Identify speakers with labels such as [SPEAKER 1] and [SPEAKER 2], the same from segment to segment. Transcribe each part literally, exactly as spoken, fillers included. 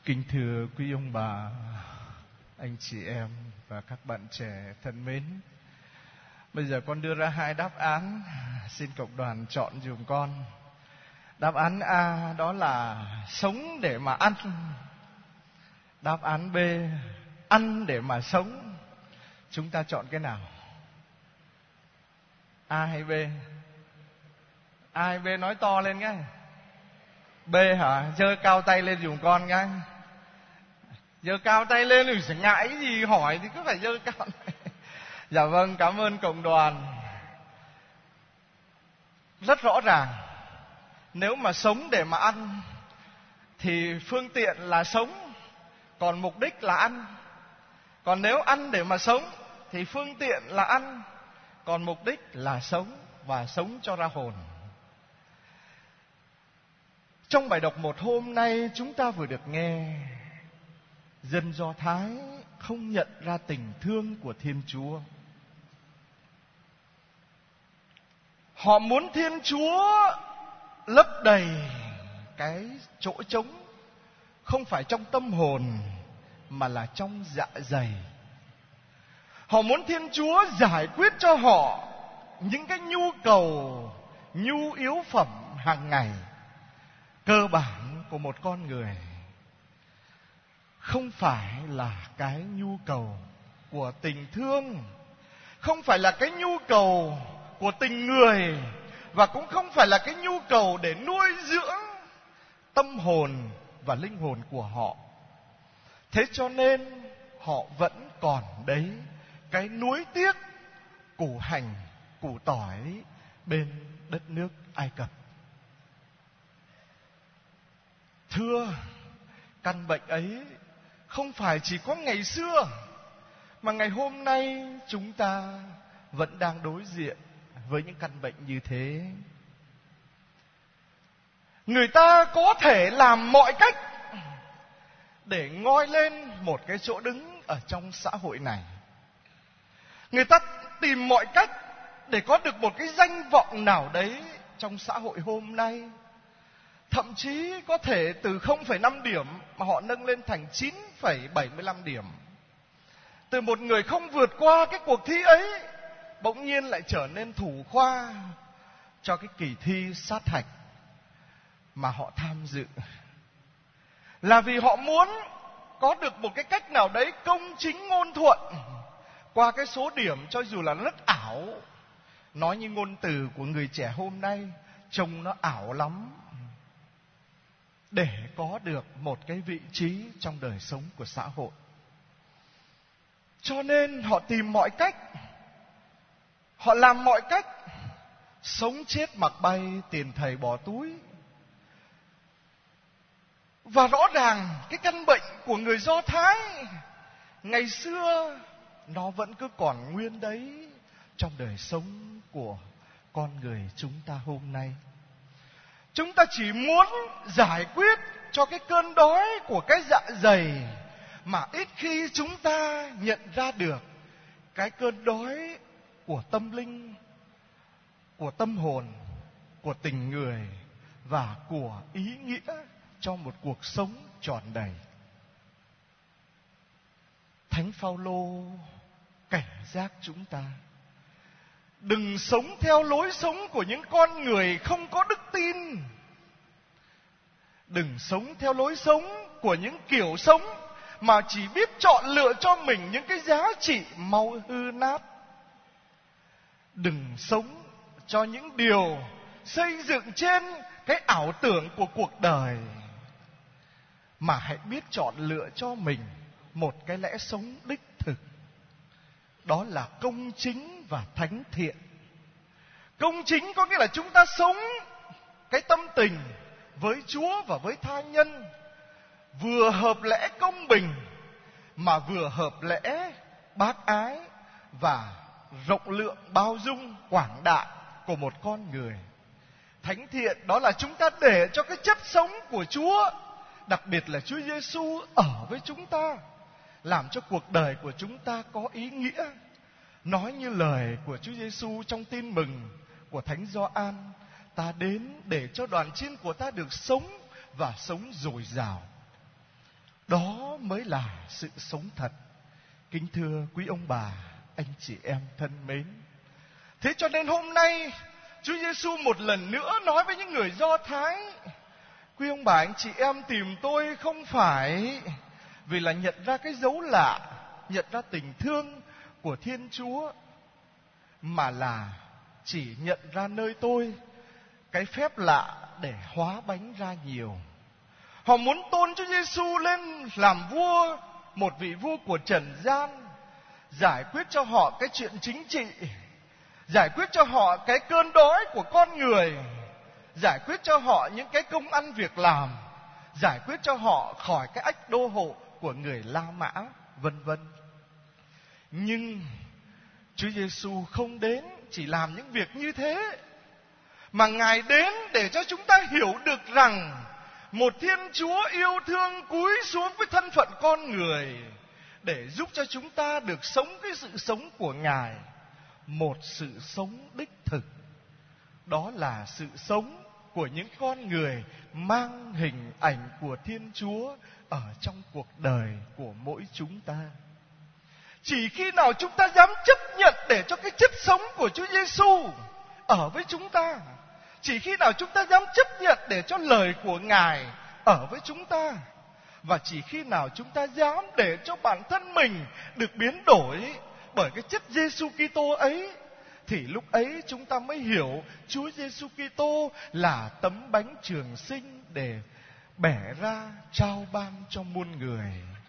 [SPEAKER 1] Kính thưa quý ông bà, anh chị em và các bạn trẻ thân mến, bây giờ con đưa ra hai đáp án, xin cộng đoàn chọn dùm con. Đáp án A đó là sống để mà ăn. Đáp án B, ăn để mà sống. Chúng ta chọn cái nào? A hay B? A hay B nói to lên nhé. B hả? Giơ cao tay lên dùm con nhé. Giơ cao tay lên thì sẽ ngại cái gì, hỏi thì cứ phải giơ cao tay. Dạ vâng, cảm ơn cộng đoàn. Rất rõ ràng, nếu mà sống để mà ăn thì phương tiện là sống, còn mục đích là ăn. Còn nếu ăn để mà sống thì phương tiện là ăn, còn mục đích là sống, và sống cho ra hồn. Trong bài đọc một hôm nay, chúng ta vừa được nghe dân Do Thái không nhận ra tình thương của Thiên Chúa. Họ muốn Thiên Chúa lấp đầy cái chỗ trống, không phải trong tâm hồn mà là trong dạ dày. Họ muốn Thiên Chúa giải quyết cho họ những cái nhu cầu, nhu yếu phẩm hàng ngày cơ bản của một con người. Không phải là cái nhu cầu của tình thương, không phải là cái nhu cầu của tình người, và cũng không phải là cái nhu cầu để nuôi dưỡng tâm hồn và linh hồn của họ. Thế cho nên họ vẫn còn đấy, cái nuối tiếc củ hành, củ tỏi bên đất nước Ai Cập. Thưa, căn bệnh ấy không phải chỉ có ngày xưa, mà ngày hôm nay chúng ta vẫn đang đối diện với những căn bệnh như thế. Người ta có thể làm mọi cách để ngoi lên một cái chỗ đứng ở trong xã hội này. Người ta tìm mọi cách để có được một cái danh vọng nào đấy trong xã hội hôm nay. Thậm chí có thể từ không phẩy năm điểm mà họ nâng lên thành chín phẩy bảy mươi lăm điểm. Từ một người không vượt qua cái cuộc thi ấy, bỗng nhiên lại trở nên thủ khoa cho cái kỳ thi sát hạch mà họ tham dự. Là vì họ muốn có được một cái cách nào đấy công chính ngôn thuận qua cái số điểm, cho dù là rất ảo. Nói như ngôn từ của người trẻ hôm nay, trông nó ảo lắm, để có được một cái vị trí trong đời sống của xã hội. Cho nên họ tìm mọi cách, họ làm mọi cách, sống chết mặc bay, tiền thầy bỏ túi. Và rõ ràng cái căn bệnh của người Do Thái ngày xưa nó vẫn cứ còn nguyên đấy trong đời sống của con người chúng ta hôm nay. Chúng ta chỉ muốn giải quyết cho cái cơn đói của cái dạ dày, mà ít khi chúng ta nhận ra được cái cơn đói của tâm linh, của tâm hồn, của tình người và của ý nghĩa cho một cuộc sống trọn đầy. Thánh Phaolô cảnh giác chúng ta đừng sống theo lối sống của những con người không có đức tin. Đừng sống theo lối sống của những kiểu sống mà chỉ biết chọn lựa cho mình những cái giá trị mau hư nát. Đừng sống cho những điều xây dựng trên cái ảo tưởng của cuộc đời, mà hãy biết chọn lựa cho mình một cái lẽ sống đích thực. Đó là công chính và thánh thiện. Công chính có nghĩa là chúng ta sống cái tâm tình với Chúa và với tha nhân vừa hợp lẽ công bình, mà vừa hợp lẽ bác ái và rộng lượng bao dung quảng đại của một con người. Thánh thiện đó là chúng ta để cho cái chất sống của Chúa, đặc biệt là Chúa Giêsu ở với chúng ta, làm cho cuộc đời của chúng ta có ý nghĩa. Nói như lời của Chúa Giêsu trong Tin Mừng của Thánh Gioan: ta đến để cho đoàn chiên của ta được sống và sống dồi dào. Đó mới là sự sống thật. Kính thưa quý ông bà, anh chị em thân mến. Thế cho nên hôm nay Chúa Giêsu một lần nữa nói với những người Do Thái: quý ông bà anh chị em tìm tôi không phải vì là nhận ra cái dấu lạ, nhận ra tình thương của Thiên Chúa, mà là chỉ nhận ra nơi tôi cái phép lạ để hóa bánh ra nhiều. Họ muốn tôn Chúa Giêsu lên làm vua, một vị vua của trần gian, giải quyết cho họ cái chuyện chính trị, giải quyết cho họ cái cơn đói của con người, giải quyết cho họ những cái công ăn việc làm, giải quyết cho họ khỏi cái ách đô hộ của người La Mã, vân vân. Nhưng Chúa Giêsu không đến chỉ làm những việc như thế, mà Ngài đến để cho chúng ta hiểu được rằng một Thiên Chúa yêu thương cúi xuống với thân phận con người để giúp cho chúng ta được sống cái sự sống của Ngài, một sự sống đích thực. Đó là sự sống của những con người mang hình ảnh của Thiên Chúa ở trong cuộc đời của mỗi chúng ta. Chỉ khi nào chúng ta dám chấp nhận để cho cái chất sống của Chúa Giêsu ở với chúng ta, chỉ khi nào chúng ta dám chấp nhận để cho lời của Ngài ở với chúng ta, và chỉ khi nào chúng ta dám để cho bản thân mình được biến đổi bởi cái chất Giêsu Kitô ấy, thì lúc ấy chúng ta mới hiểu Chúa Giêsu Kitô là tấm bánh trường sinh để bẻ ra trao ban cho muôn người.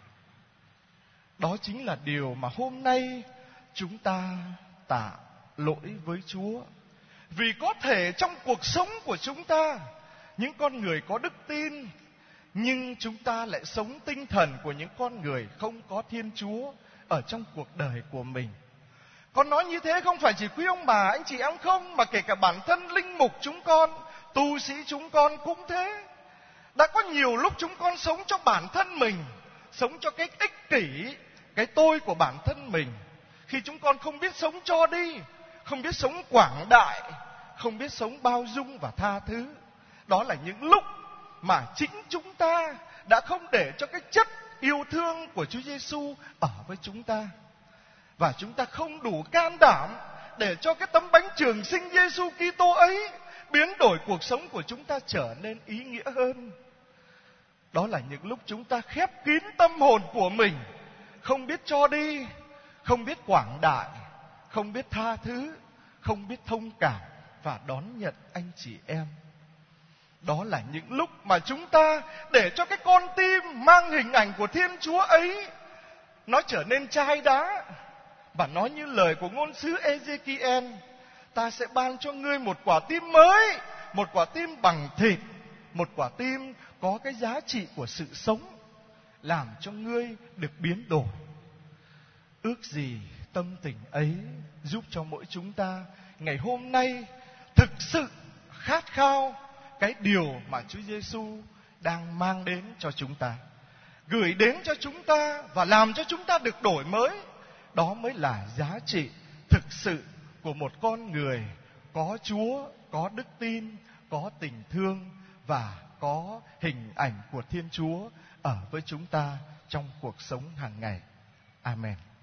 [SPEAKER 1] Đó chính là điều mà hôm nay chúng ta tạ lỗi với Chúa. Vì có thể trong cuộc sống của chúng ta, những con người có đức tin, nhưng chúng ta lại sống tinh thần của những con người không có Thiên Chúa ở trong cuộc đời của mình. Con nói như thế không phải chỉ quý ông bà, anh chị em không, mà kể cả bản thân linh mục chúng con, tu sĩ chúng con cũng thế. Đã có nhiều lúc chúng con sống cho bản thân mình, sống cho cái ích kỷ, cái tôi của bản thân mình. Khi chúng con không biết sống cho đi, không biết sống quảng đại, không biết sống bao dung và tha thứ. Đó là những lúc mà chính chúng ta đã không để cho cái chất yêu thương của Chúa Giêsu ở với chúng ta, và chúng ta không đủ can đảm để cho cái tấm bánh trường sinh Giêsu Kitô ấy biến đổi cuộc sống của chúng ta trở nên ý nghĩa hơn. Đó là những lúc chúng ta khép kín tâm hồn của mình, không biết cho đi, không biết quảng đại, không biết tha thứ, không biết thông cảm và đón nhận anh chị em. Đó là những lúc mà chúng ta để cho cái con tim mang hình ảnh của Thiên Chúa ấy nó trở nên chai đá. Và nói như lời của ngôn sứ Ê-dê-ki-en: ta sẽ ban cho ngươi một quả tim mới, một quả tim bằng thịt, một quả tim có cái giá trị của sự sống, làm cho ngươi được biến đổi. Ước gì tâm tình ấy giúp cho mỗi chúng ta ngày hôm nay thực sự khát khao cái điều mà Chúa Giêsu đang mang đến cho chúng ta, gửi đến cho chúng ta và làm cho chúng ta được đổi mới. Đó mới là giá trị thực sự của một con người có Chúa, có đức tin, có tình thương và có hình ảnh của Thiên Chúa ở với chúng ta trong cuộc sống hàng ngày. Amen.